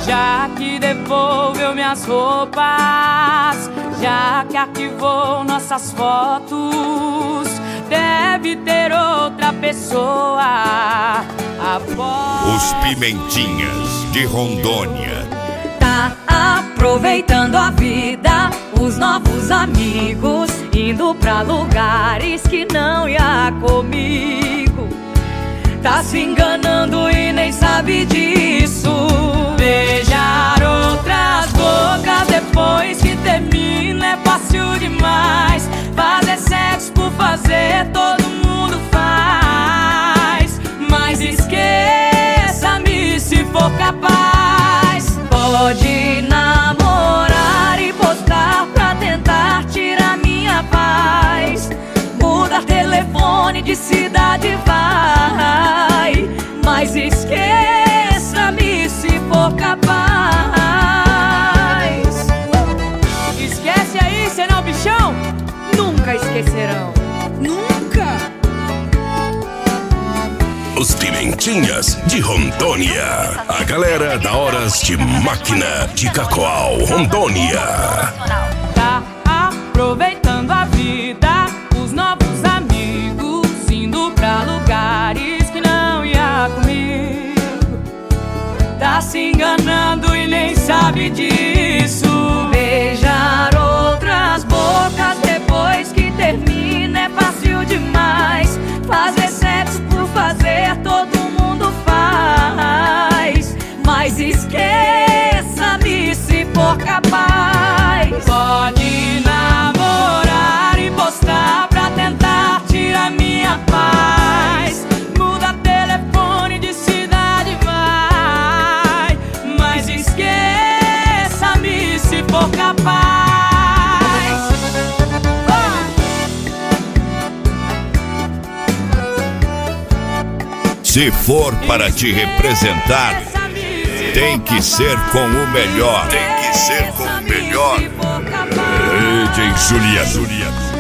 já que devolveu minhas roupas, já que arquivou nossas fotos, deve ter outra pessoa após. Os Pimentinhas de Rondônia. Tá aproveitando a vida, os novos amigos, indo pra lugares que não ia comigo. Tá se enganando e nem sabe disso. Beijar outras bocas depois que termina é fácil demais. Fazer sexo por fazer todo mundo faz. Mas esqueça-me se for capaz. Pode namorar e postar pra tentar tirar minha paz. Mudar telefone de cidade vai. Mas esqueça-me se for capaz. Esquece aí, senão bichão nunca esquecerão. Nunca. Os Pimentinhas de Rondônia. A galera da Horas de Máquina de Cacoal, Rondônia. Tá aproveitando a vida, os novos amigos, indo pra lugares que não ia comigo. Tá se enganando e nem sabe disso. Beijar outras bocas depois que termina é fácil demais. Fazer sexo por fazer todo mundo faz. Mas esqueça-me se for capaz. Pode namorar e postar pra tentar tirar minha paz. Muda telefone de cidade vai. Mas esqueça-me se for capaz. Se for para te representar, tem que ser com o melhor. Tem que ser com o melhor. DJ Juliano.